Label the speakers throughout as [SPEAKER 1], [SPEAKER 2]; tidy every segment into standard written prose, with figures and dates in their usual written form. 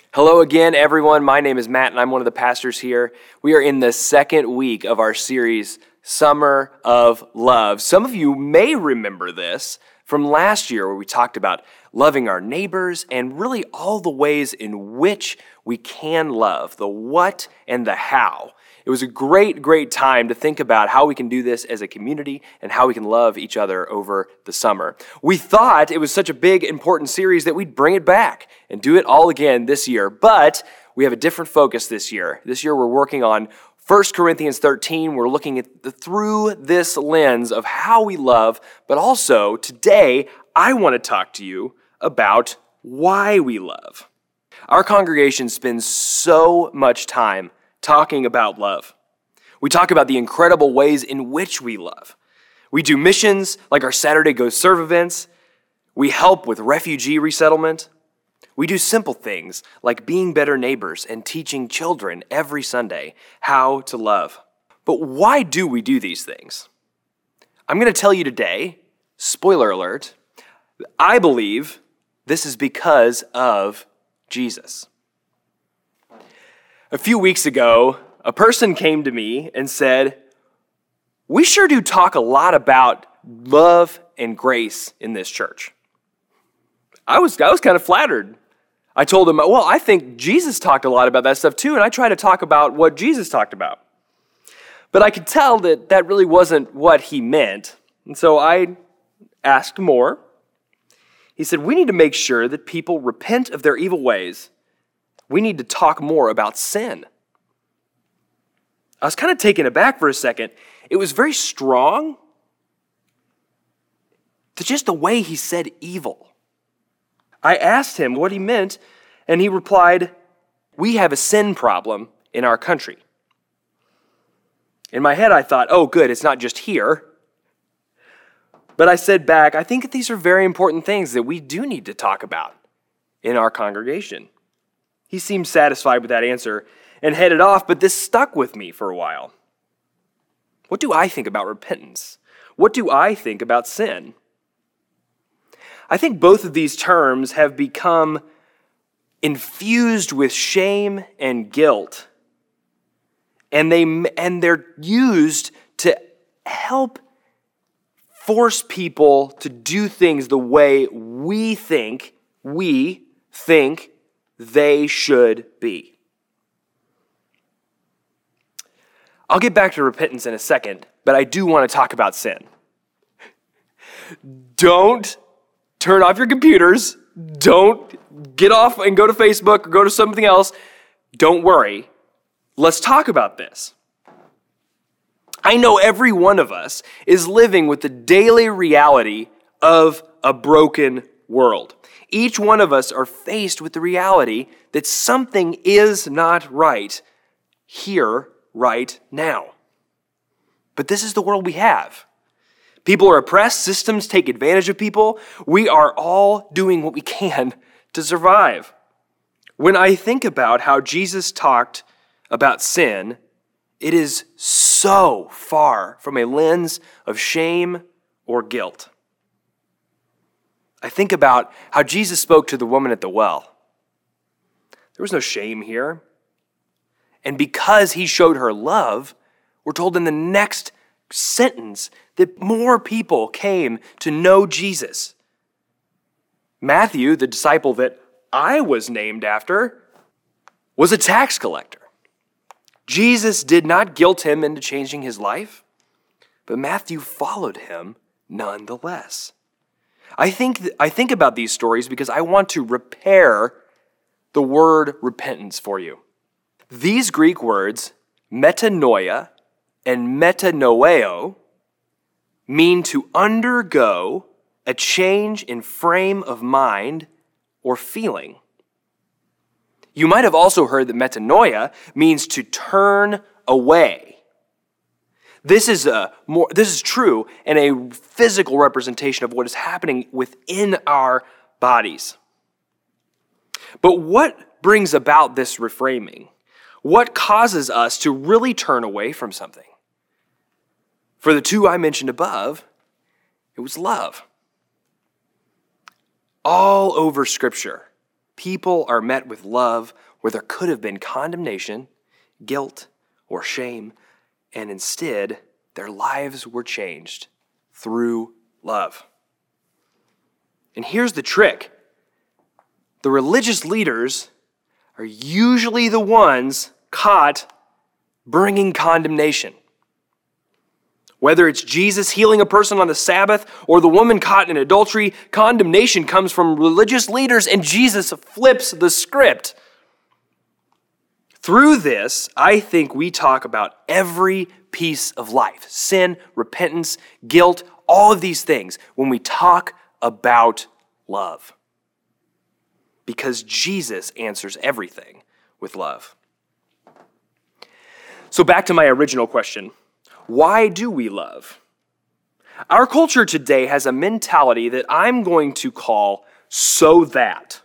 [SPEAKER 1] Hello again, everyone. My name is Matt, and I'm one of the pastors here. We are in the second week of our series, Summer of Love. Some of you may remember this from last year where we talked about loving our neighbors and really all the ways in which we can love, the what and the how. It was a great time to think about how we can do this as a community and how we can love each other over the summer. We thought it was such a big, important series that we'd bring it back and do it all again this year, but we have a different focus this year. This year we're working on 1 Corinthians 13. We're looking at through this lens of how we love, but also today I want to talk to you about why we love. Our congregation spends so much time talking about love. We talk about the incredible ways in which we love. We do missions like our Saturday Go Serve events. We help with refugee resettlement. We do simple things like being better neighbors and teaching children every Sunday how to love. But why do we do these things? I'm going to tell you today, spoiler alert, I believe this is because of Jesus. A few weeks ago, a person came to me and said, "We sure do talk a lot about love and grace in this church." I was kind of flattered. I told him, well, I think Jesus talked a lot about that stuff too, and I try to talk about what Jesus talked about. But I could tell that that really wasn't what he meant, and so I asked more. He said, "We need to make sure that people repent of their evil ways. We need to talk more about sin." I was kind of taken aback for a second. It was very strong. Just the way he said evil. I asked him what he meant, and he replied, "We have a sin problem in our country." In my head, I thought, oh, good, it's not just here. But I said back, I think that these are very important things that we do need to talk about in our congregation. He seemed satisfied with that answer and headed off, but this stuck with me for a while. What do I think about repentance? What do I think about sin? I think both of these terms have become infused with shame and guilt, and they're used to help force people to do things the way we think they should be. I'll get back to repentance in a second, but I do want to talk about sin. Don't turn off your computers. Don't get off and go to Facebook or go to something else. Don't worry. Let's talk about this. I know every one of us is living with the daily reality of a broken world. Each one of us are faced with the reality that something is not right here, right now. But this is the world we have. People are oppressed, systems take advantage of people. We are all doing what we can to survive. When I think about how Jesus talked about sin, it is so far from a lens of shame or guilt. I think about how Jesus spoke to the woman at the well. There was no shame here. And because he showed her love, we're told in the next sentence that more people came to know Jesus. Matthew, the disciple that I was named after, was a tax collector. Jesus did not guilt him into changing his life, but Matthew followed him nonetheless. I think about these stories because I want to repair the word repentance for you. These Greek words, metanoia and metanoeo, mean to undergo a change in frame of mind or feeling. You might have also heard that metanoia means to turn away. This is true and a physical representation of what is happening within our bodies. But what brings about this reframing? What causes us to really turn away from something? For the two I mentioned above, it was love. All over Scripture, people are met with love where there could have been condemnation, guilt, or shame, and instead, their lives were changed through love. And here's the trick. The religious leaders are usually the ones caught bringing condemnation. Whether it's Jesus healing a person on the Sabbath or the woman caught in adultery, condemnation comes from religious leaders, and Jesus flips the script. Through this, I think we talk about every piece of life: sin, repentance, guilt, all of these things when we talk about love. Because Jesus answers everything with love. So back to my original question. Why do we love? Our culture today has a mentality that I'm going to call so that.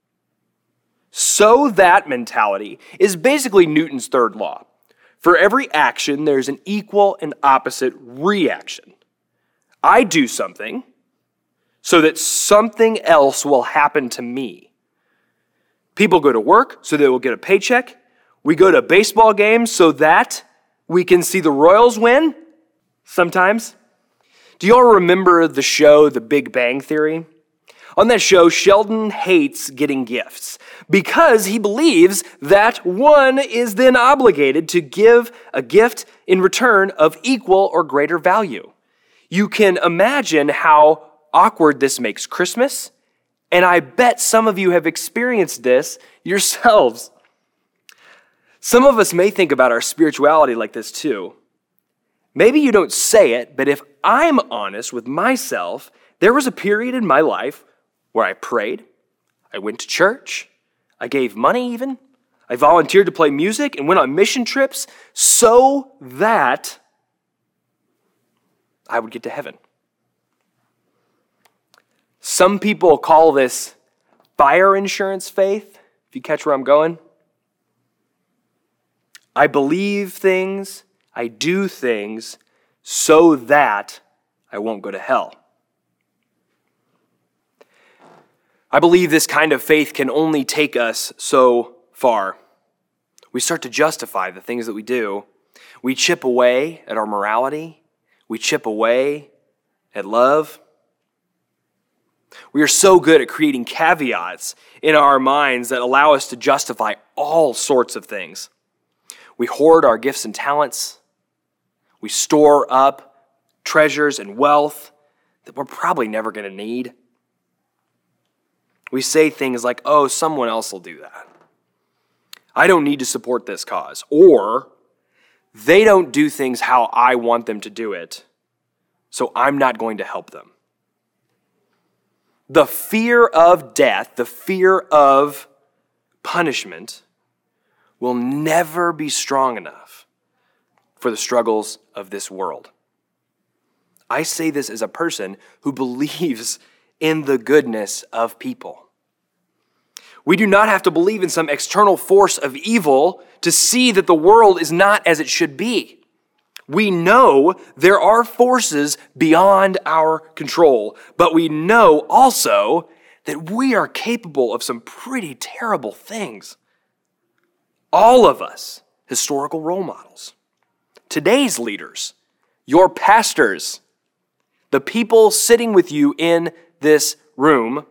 [SPEAKER 1] So that mentality is basically Newton's third law. For every action, there's an equal and opposite reaction. I do something so that something else will happen to me. People go to work so they will get a paycheck. We go to baseball games so that we can see the Royals win sometimes. Do you all remember the show The Big Bang Theory? On that show, Sheldon hates getting gifts because he believes that one is then obligated to give a gift in return of equal or greater value. You can imagine how awkward this makes Christmas, and I bet some of you have experienced this yourselves. Some of us may think about our spirituality like this too. Maybe you don't say it, but if I'm honest with myself, there was a period in my life where I prayed, I went to church, I gave money even, I volunteered to play music and went on mission trips so that I would get to heaven. Some people call this fire insurance faith, if you catch where I'm going. I believe things, I do things so that I won't go to hell. I believe this kind of faith can only take us so far. We start to justify the things that we do. We chip away at our morality. We chip away at love. We are so good at creating caveats in our minds that allow us to justify all sorts of things. We hoard our gifts and talents. We store up treasures and wealth that we're probably never going to need. We say things like, oh, someone else will do that. I don't need to support this cause. Or, they don't do things how I want them to do it, so I'm not going to help them. The fear of death, the fear of punishment, will never be strong enough for the struggles of this world. I say this as a person who believes in the goodness of people. We do not have to believe in some external force of evil to see that the world is not as it should be. We know there are forces beyond our control, but we know also that we are capable of some pretty terrible things. All of us, historical role models. Today's leaders, your pastors, the people sitting with you in this room,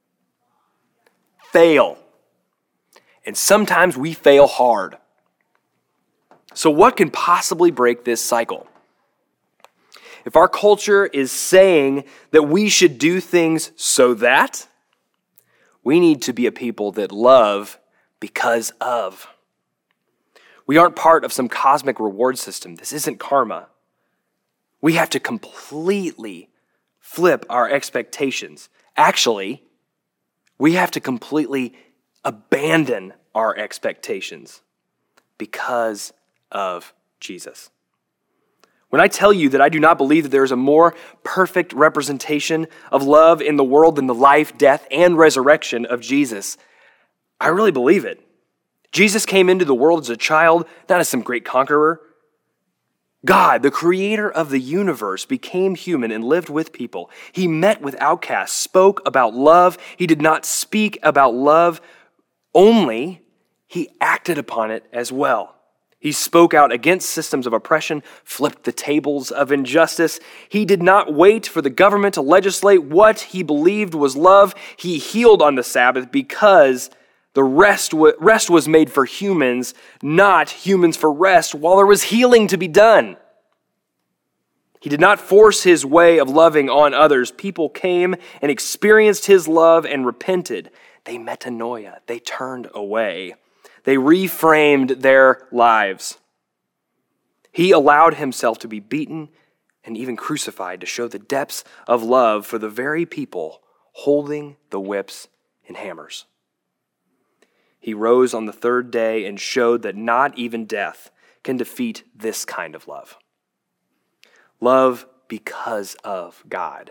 [SPEAKER 1] fail. And sometimes we fail hard. So what can possibly break this cycle? If our culture is saying that we should do things so that, we need to be a people that love because of. We aren't part of some cosmic reward system. This isn't karma. We have to completely flip our expectations. Actually, we have to completely abandon our expectations because of Jesus. When I tell you that I do not believe that there is a more perfect representation of love in the world than the life, death, and resurrection of Jesus, I really believe it. Jesus came into the world as a child, not as some great conqueror. God, the creator of the universe, became human and lived with people. He met with outcasts, spoke about love. He did not speak about love only, he acted upon it as well. He spoke out against systems of oppression, flipped the tables of injustice. He did not wait for the government to legislate what he believed was love. He healed on the Sabbath because the rest was made for humans, not humans for rest, while there was healing to be done. He did not force his way of loving on others. People came and experienced his love and repented. They metanoia. They turned away. They reframed their lives. He allowed himself to be beaten and even crucified to show the depths of love for the very people holding the whips and hammers. He rose on the third day and showed that not even death can defeat this kind of love. Love because of God.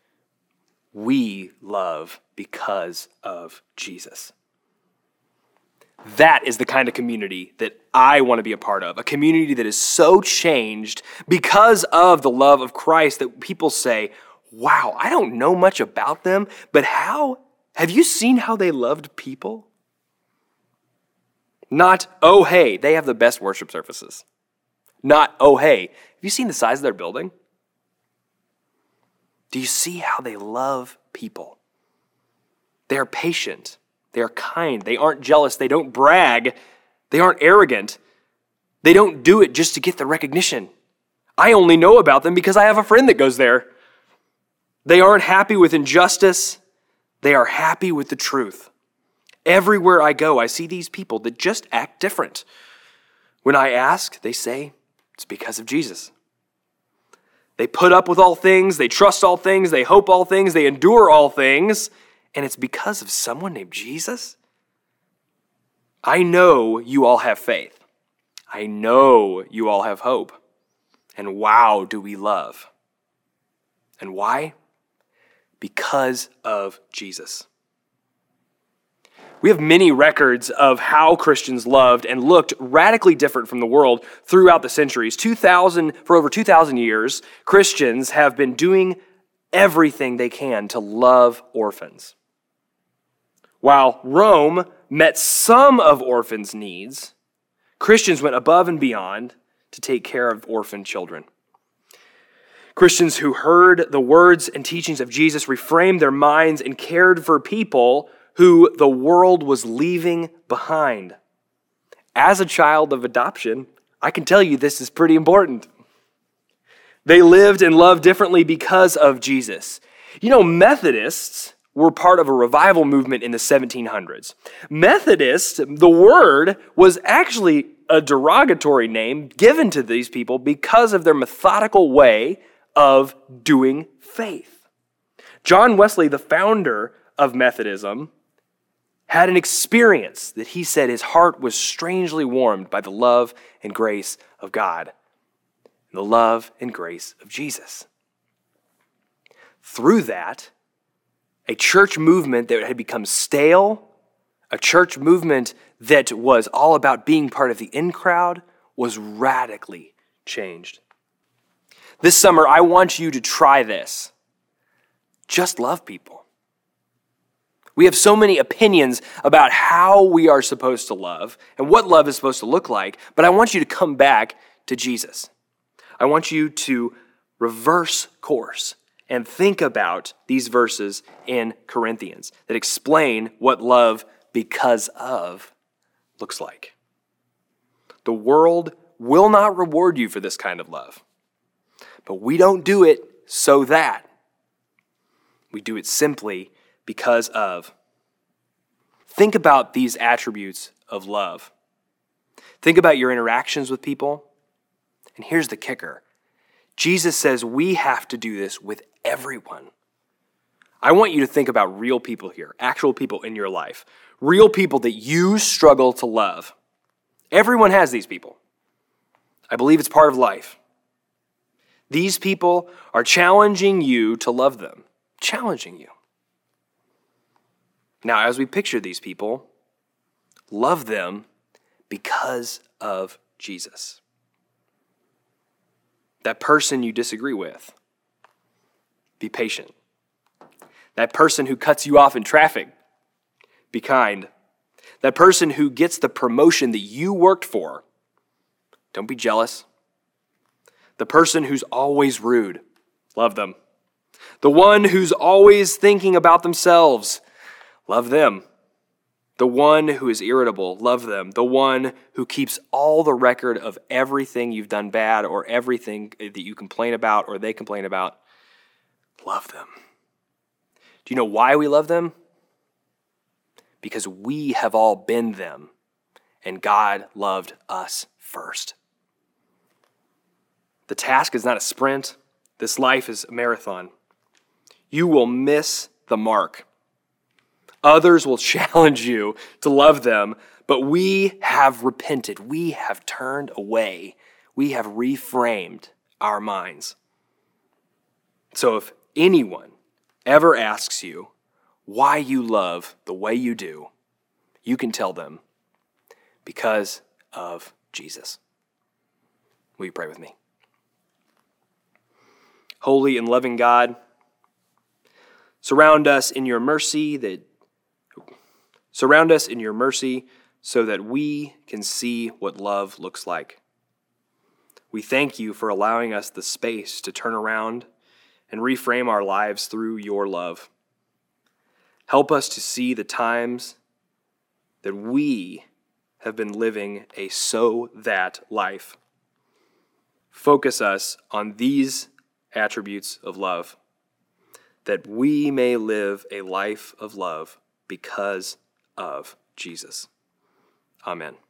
[SPEAKER 1] We love because of Jesus. That is the kind of community that I want to be a part of. A community that is so changed because of the love of Christ that people say, wow, I don't know much about them, but have you seen how they loved people? Not, oh, hey, they have the best worship services. Not, oh, hey, have you seen the size of their building? Do you see how they love people? They are patient. They are kind. They aren't jealous. They don't brag. They aren't arrogant. They don't do it just to get the recognition. I only know about them because I have a friend that goes there. They aren't happy with injustice. They are happy with the truth. Everywhere I go, I see these people that just act different. When I ask, they say, it's because of Jesus. They put up with all things. They trust all things. They hope all things. They endure all things. And it's because of someone named Jesus? I know you all have faith. I know you all have hope. And wow, do we love. And why? Because of Jesus. We have many records of how Christians loved and looked radically different from the world throughout the centuries. For over 2,000 years, Christians have been doing everything they can to love orphans. While Rome met some of orphans' needs, Christians went above and beyond to take care of orphan children. Christians who heard the words and teachings of Jesus reframed their minds and cared for people who the world was leaving behind. As a child of adoption, I can tell you this is pretty important. They lived and loved differently because of Jesus. You know, Methodists were part of a revival movement in the 1700s. Methodist, the word, was actually a derogatory name given to these people because of their methodical way of doing faith. John Wesley, the founder of Methodism, had an experience that he said his heart was strangely warmed by the love and grace of God, and the love and grace of Jesus. Through that, a church movement that had become stale, a church movement that was all about being part of the in crowd, was radically changed. This summer, I want you to try this. Just love people. We have so many opinions about how we are supposed to love and what love is supposed to look like, but I want you to come back to Jesus. I want you to reverse course and think about these verses in Corinthians that explain what love because of looks like. The world will not reward you for this kind of love, but we don't do it so that. We do it simply because of. Think about these attributes of love. Think about your interactions with people. And here's the kicker. Jesus says we have to do this with everyone. I want you to think about real people here, actual people in your life, real people that you struggle to love. Everyone has these people. I believe it's part of life. These people are challenging you to love them, challenging you. Now, as we picture these people, love them because of Jesus. That person you disagree with, be patient. That person who cuts you off in traffic, be kind. That person who gets the promotion that you worked for, don't be jealous. The person who's always rude, love them. The one who's always thinking about themselves, love them. The one who is irritable, love them. The one who keeps all the record of everything you've done bad or everything that you complain about or they complain about, love them. Do you know why we love them? Because we have all been them, and God loved us first. The task is not a sprint. This life is a marathon. You will miss the mark. Others will challenge you to love them, but we have repented. We have turned away. We have reframed our minds. So if anyone ever asks you why you love the way you do, you can tell them, because of Jesus. Will you pray with me? Holy and loving God, surround us in your mercy so that we can see what love looks like. We thank you for allowing us the space to turn around and reframe our lives through your love. Help us to see the times that we have been living a so that life. Focus us on these attributes of love, that we may live a life of love because of Jesus. Amen.